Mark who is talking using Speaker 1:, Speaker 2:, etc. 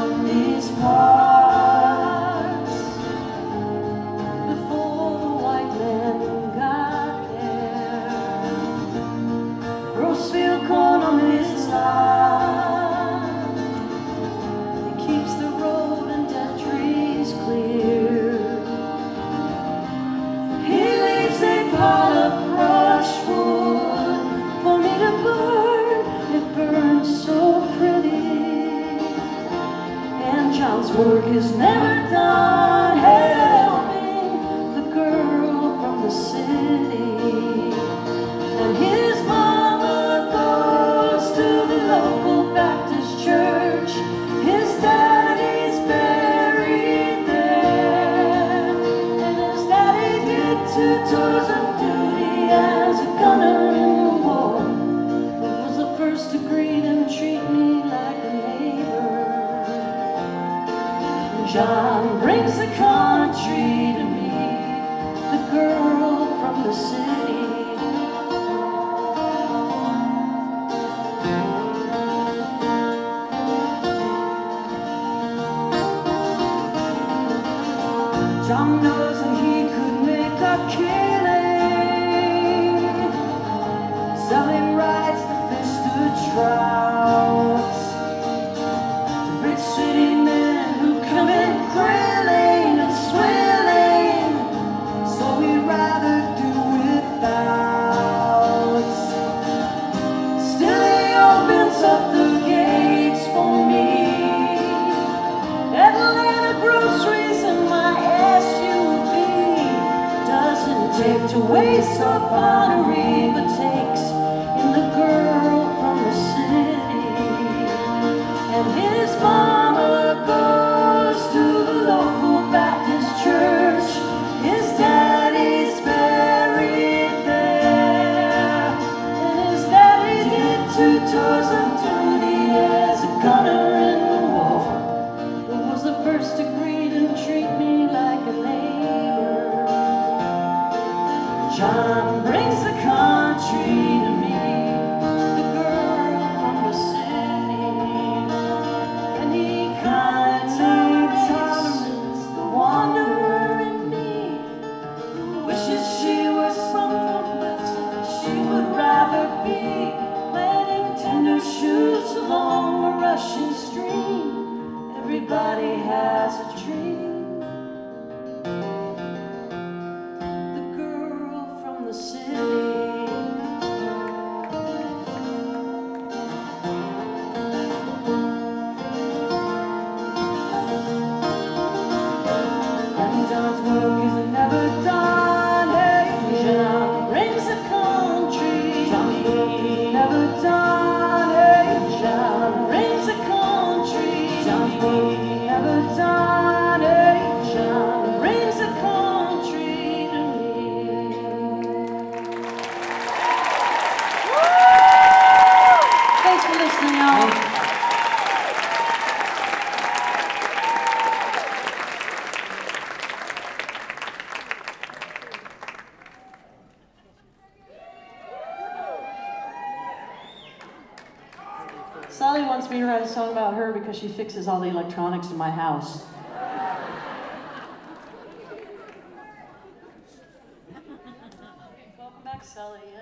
Speaker 1: from these parts before the white man got there. Grossfield corn on his line, he keeps the road and dead trees clear. He leaves a pile of brushwood for me to burn. It burns so pretty, and John's work is never done helping the girl from the city. And his mama goes to the local Baptist church. His daddy's buried there, and his daddy did 2 tours of duty as a gunner in the war. But was the first to greet and treat me like a neighbor. And John brings the country to me, the girl from the city. John knows that he could make a killing, selling rights to fish the trouts, to rich city men who come in grilling and swilling, so we'd rather do without. Still he opens up the gates for me, Atlanta groceries and my SUV. Doesn't take to waste our pottery, but takes in the girl from the city. And his mama goes to the local Baptist church. His daddy's buried there, and his daddy did 2 tours of duty as a gunner in the war. But was the first to greet and treat me like a neighbor. John brings the country to me, the girl from the city. And he kindly tolerates the wanderer in me, who wishes she was something better. She would rather be planting tender shoots along a rushing stream. Everybody has a dream. The girl from the city. And John's work is never done. Hey, John brings the country. John's work is never done. Hey, John brings the country. John's work is never done. Hey, John brings the country to me. Thanks for listening, y'all. Sally wants me to write a song about her because she fixes all the electronics in my house. Welcome back, Sally.